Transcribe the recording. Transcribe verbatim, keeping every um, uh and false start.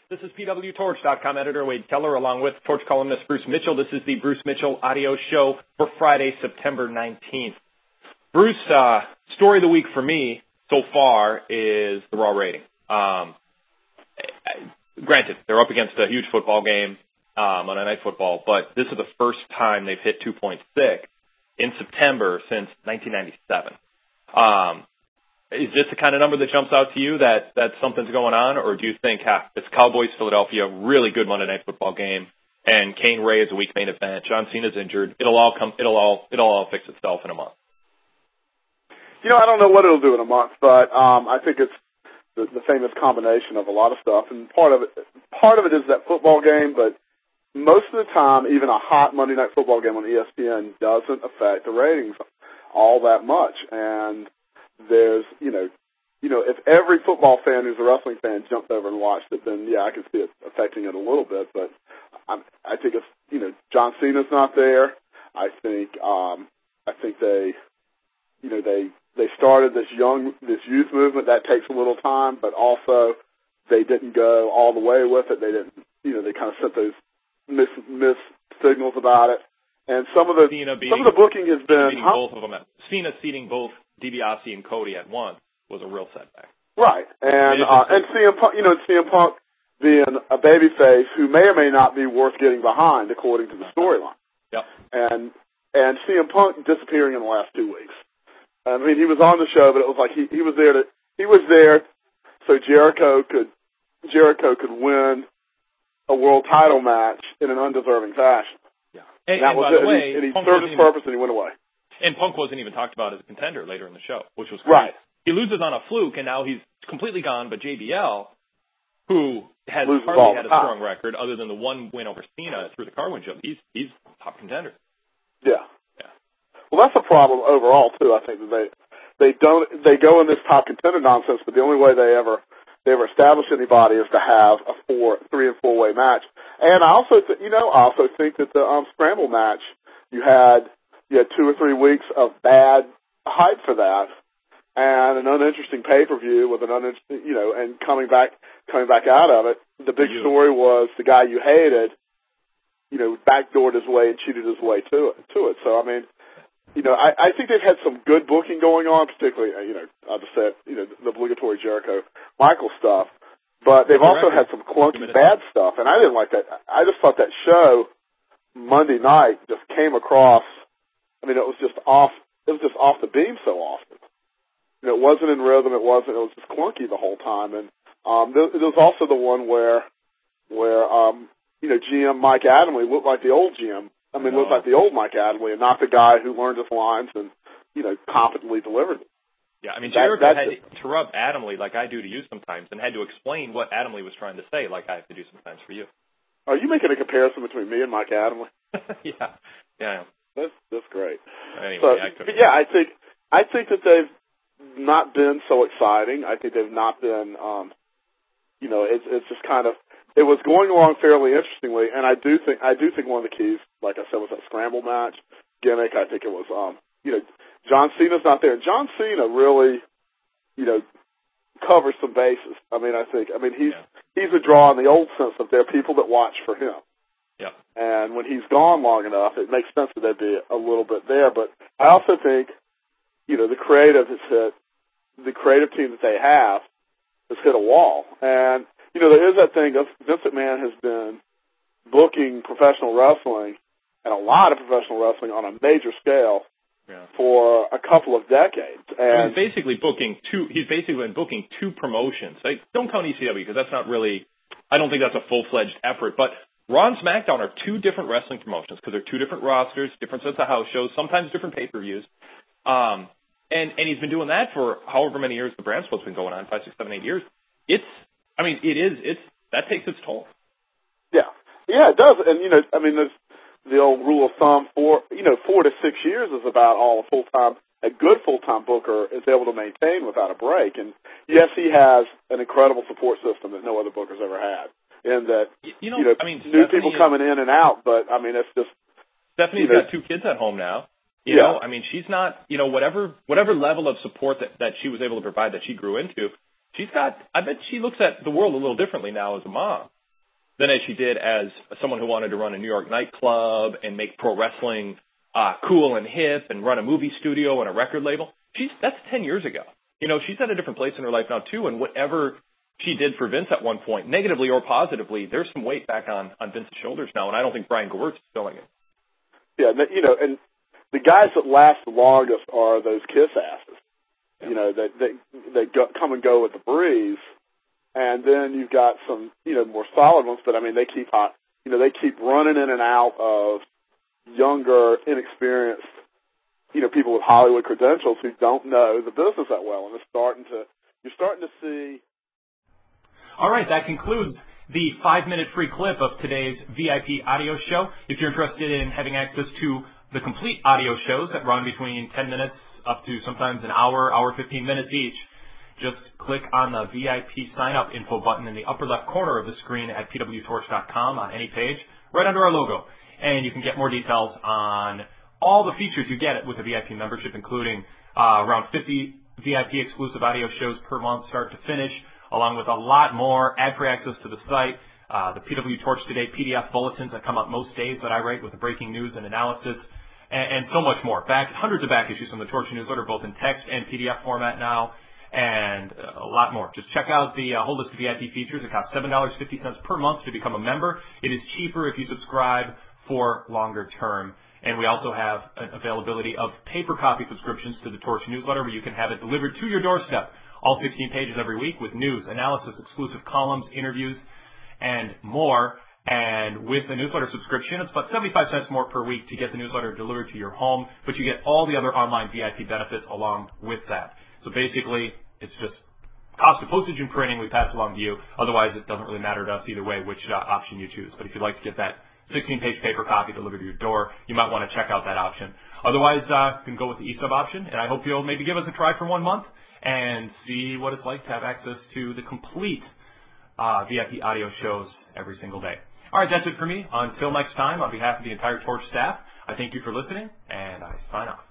This is P W Torch dot com editor Wade Keller along with Torch columnist Bruce Mitchell. This is the Bruce Mitchell audio show for Friday, September nineteenth. Bruce, uh, story of the week for me so far is the raw rating. Um, granted, they're up against a huge football game, um, Monday Night Football, but this is the first time they've hit two point six in September since nineteen ninety-seven. Um, Is this the kind of number that jumps out to you that, that something's going on, or do you think, ha, it's Cowboys-Philadelphia, really good Monday Night Football game, and Kane Ray is a week main event, John Cena's injured, it'll all come, it'll all, it'll all fix itself in a month? You know, I don't know what it'll do in a month, but um, I think it's the, the famous combination of a lot of stuff, and part of it, part of it is that football game, but most of the time, even a hot Monday Night Football game on E S P N doesn't affect the ratings all that much, and there's, you know, you know, if every football fan who's a wrestling fan jumped over and watched it, then yeah, I could see it affecting it a little bit. But I'm, I think it's, you know, John Cena's not there. I think, um, I think they, you know, they they started this young, this youth movement that takes a little time, but also they didn't go all the way with it. They didn't, you know, they kind of sent those miss, miss signals about it. And some of the being, some of the booking has been huh? both of them. Cena seating both DiBiase and Cody at once was a real setback. Right, and uh, and C M Punk, you know, C M Punk being a babyface who may or may not be worth getting behind according to the storyline. Yep. And and C M Punk disappearing in the last two weeks. I mean, he was on the show, but it was like he he was there to he was there so Jericho could Jericho could win a world title match in an undeserving fashion. Yeah. And, and, that and was by it. the way, and he, and he Punk served his purpose even, and he went away. And Punk wasn't even talked about as a contender later in the show, which was great. Right. He loses on a fluke, and now he's completely gone. But J B L, who has Loses hardly had a time. strong record other than the one win over Cena through the car windshield, he's he's top contender. Yeah. Yeah. Well, that's a problem overall too. I think that they they don't they go in this top contender nonsense, but the only way they ever they ever establish anybody is to have a four three and four way match. And I also th- you know I also think that the um, scramble match you had you had two or three weeks of bad hype for that. And an uninteresting pay-per-view with an uninteresting, you know, and coming back, coming back out of it, the big story was the guy you hated, you know, backdoored his way and cheated his way to it. To it. So I mean, you know, I, I think they've had some good booking going on, particularly, you know, I'll just say, you know, the obligatory Jericho Michael stuff. But they've also had some clunky bad stuff, and I didn't like that. I just thought that show Monday night just came across. I mean, it was just off. It was just off the beam so often. You know, it wasn't in rhythm. It wasn't. It was just clunky the whole time. And um, there, there was also the one where, where um, you know, G M Mike Adamle looked like the old G M. I mean, looked like the old Mike Adamle, and not the guy who learned his lines and, you know, competently delivered them. Yeah, I mean, Jericho that, had to interrupt Adamle like I do to you sometimes, and had to explain what Adamle was trying to say, like I have to do sometimes for you. Are you making a comparison between me and Mike Adamle? yeah, yeah. That's that's great. Anyway, so, I but yeah, I think I think that they've not been so exciting. I think they've not been, um, you know, it's it's just kind of it was going along fairly interestingly, and I do think I do think one of the keys, like I said, was that scramble match gimmick. I think it was, um, you know, John Cena's not there. John Cena really, you know, covers some bases. I mean, I think, I mean, he's yeah. he's a draw in the old sense of there are people that watch for him. Yeah. And when he's gone long enough, it makes sense that there'd be a little bit there. But I also think, you know, the creative has hit, the creative team that they have has hit a wall. And, you know, there is that thing of Vince McMahon has been booking professional wrestling and a lot of professional wrestling on a major scale yeah. for a couple of decades. And he's basically booking two, he's basically been booking two promotions. Like, don't count E C W because that's not really, I don't think that's a full-fledged effort, but Raw and SmackDown are two different wrestling promotions because they're two different rosters, different sets of house shows, sometimes different pay-per-views. Um, and, and he's been doing that for however many years the brand split's been going on, five, six, seven, eight years. It's, I mean, it is, it's, that takes its toll. Yeah. Yeah, it does. And, you know, I mean, there's the old rule of thumb, four, you know, four to six years is about all a full-time, a good full-time booker is able to maintain without a break. And, yes, he has an incredible support system that no other booker's ever had. In that, you know, you know I mean, new Stephanie people coming in and out, but I mean, it's just Stephanie's you know, got two kids at home now. You yeah. know, I mean, she's not, you know, whatever whatever level of support that, that she was able to provide that she grew into, she's got. I bet she looks at the world a little differently now as a mom. than as she did as someone who wanted to run a New York nightclub and make pro wrestling uh, cool and hip and run a movie studio and a record label. She's that's ten years ago. You know, she's at a different place in her life now too, and whatever she did for Vince at one point, negatively or positively, there's some weight back on, on Vince's shoulders now, and I don't think Brian Gewirtz is filling it. Yeah, you know, and the guys that last the longest are those kiss asses. Yeah. You know, that they, they go, come and go with the breeze, and then you've got some, you know, more solid ones, but I mean, they keep hot, you know, they keep running in and out of younger, inexperienced, you know, people with Hollywood credentials who don't know the business that well, and it's starting to, you're starting to see. All right, that concludes the five-minute free clip of today's V I P audio show. If you're interested in having access to the complete audio shows that run between ten minutes up to sometimes an hour, hour fifteen minutes each, just click on the V I P sign-up info button in the upper left corner of the screen at P W torch dot com on any page, right under our logo. And you can get more details on all the features you get with a V I P membership, including uh, around fifty V I P exclusive audio shows per month, start to finish, along with a lot more ad-free access to the site, uh, the P W Torch Today P D F bulletins that come out most days that I write with the breaking news and analysis, and, and so much more. Back hundreds of back issues from the Torch newsletter, both in text and P D F format now, and a lot more. Just check out the uh, whole list of V I P features. It costs seven dollars and fifty cents per month to become a member. It is cheaper if you subscribe for longer term. And we also have an availability of paper copy subscriptions to the Torch newsletter, where you can have it delivered to your doorstep. All sixteen pages every week with news, analysis, exclusive columns, interviews, and more. And with the newsletter subscription, it's about seventy-five cents more per week to get the newsletter delivered to your home, but you get all the other online V I P benefits along with that. So basically, it's just cost of postage and printing we pass along to you. Otherwise, it doesn't really matter to us either way which uh, option you choose. But if you'd like to get that sixteen-page paper copy delivered to your door, you might want to check out that option. Otherwise, uh, you can go with the e-sub option, and I hope you'll maybe give us a try for one month and see what it's like to have access to the complete uh, V I P audio shows every single day. All right, that's it for me. Until next time, on behalf of the entire Torch staff, I thank you for listening, and I sign off.